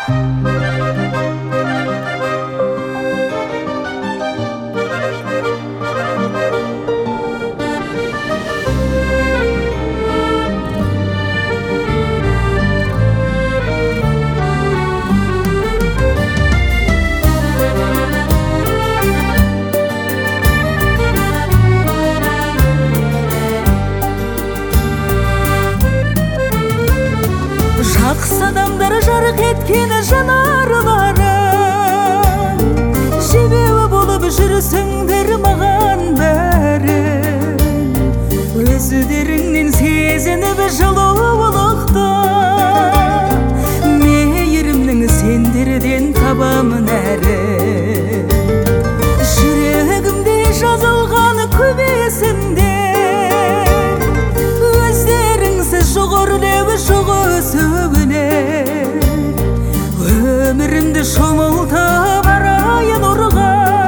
Жақсы адамдар жарық еткен жанарларың, жебеуі болып жүрсіңдер маған бәрін. Өздеріңнен сезініп жылулықты, мейірімнің сендерден табамын әрін. Жүрегімде жазылған көп есімдер, өздеріңсіз жоқ өрлеуі жоқ өсуінер. Өмірімді шомылтып арайын ұрға,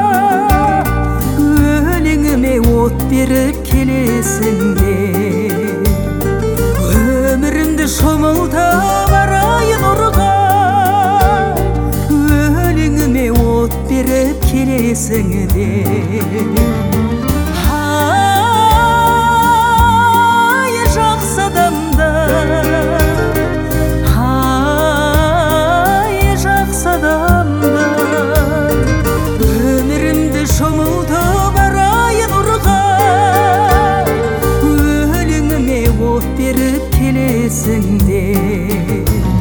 өлеңіме от беріп келесіңдер. Өмірімді шомылтып арайын ұрға, өлеңіме от беріп келесіңдер. Өмірімді шомылтып арайын ұрға, өлеңіме от беріп келесіңдер.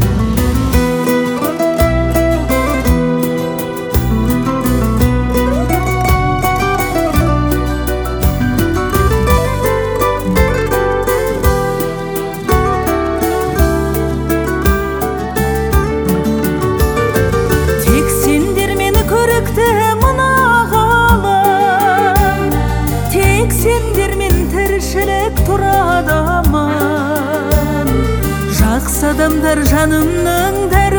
Жақсы адамдар жанымның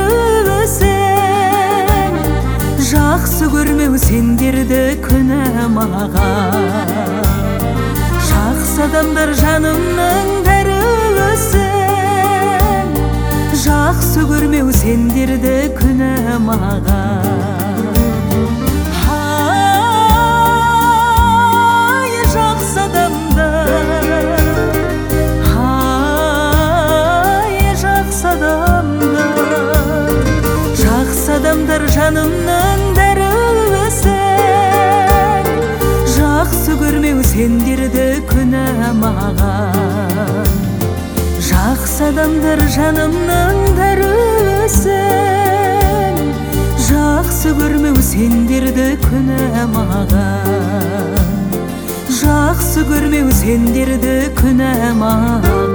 дәрісің, жақсы көрмеу сендерді күнә маған. Жақсы адамдар жанымның дәрісің, жақсы көрмеу сендерді күнә маған. Адамдар жанымның дәрісің, жақсы көрмеу сендерді күнә маған. Жақсы адамдар жанымның дәрісің, жақсы көрмеу сендерді күнә маған. Жақсы көрмеу сендерді күнә маған.